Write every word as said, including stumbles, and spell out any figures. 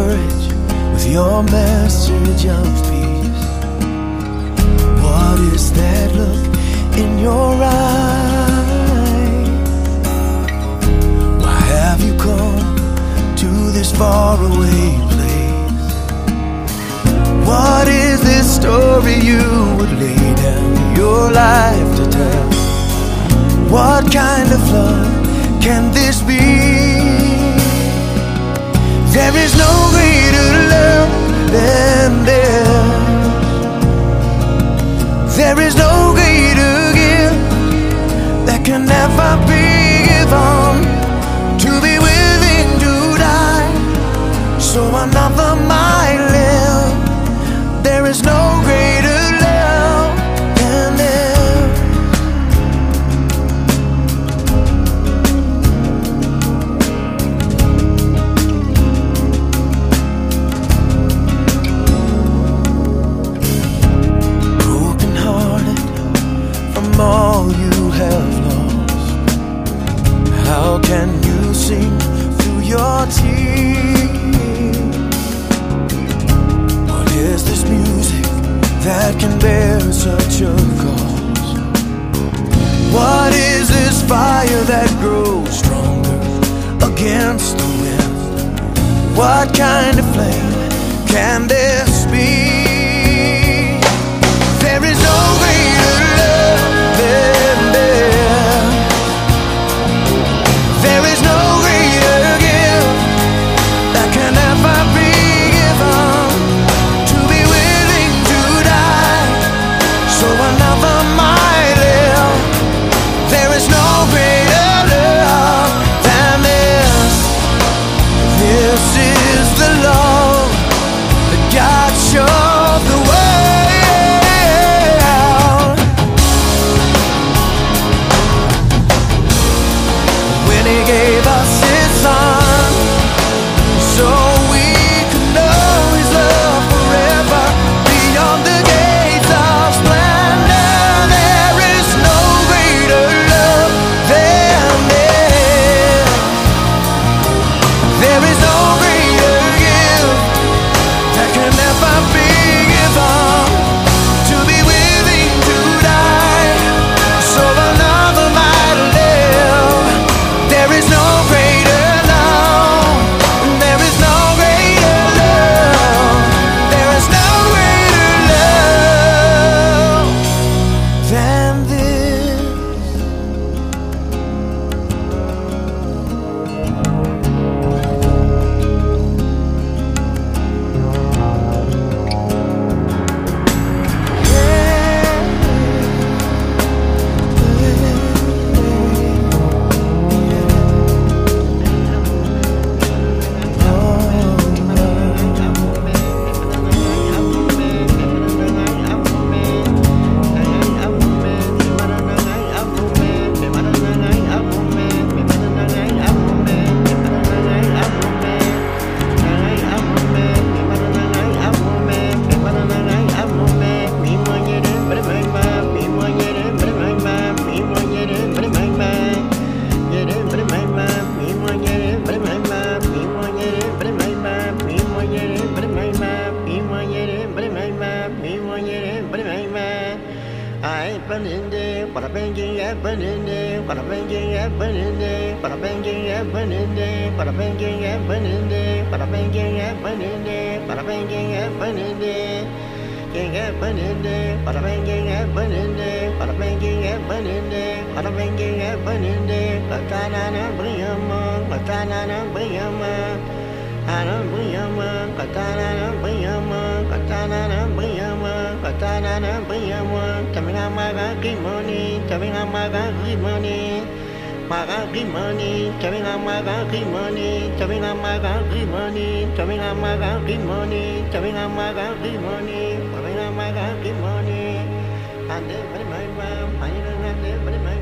courage with your message of peace. What is that look in your eyes? Why have you come to this faraway place? What is this story you would lay down your life to tell? What kind of love can this be? There is no greater love than this. There is no greater gift that can never be given. To be willing to die so another might live. There is no greater love than this. Broken hearted from all you have lost, how can you sing through your tears? What is this music that can bear such a cause? What is this fire that grows stronger against the wind? What kind of flame can this be? There is no greater love than this. There is no greater gift that can ever be given. To be willing to die so another might live. There is no greater love than this. This is the love that God showed the world when He gave us His Son, so we could know His love forever beyond the gates of splendor. There is no greater love than this. There is no greater gift that can never be given. To be willing to die so another might live. There is no greater love. There is no greater love. There is no greater love than this. And then,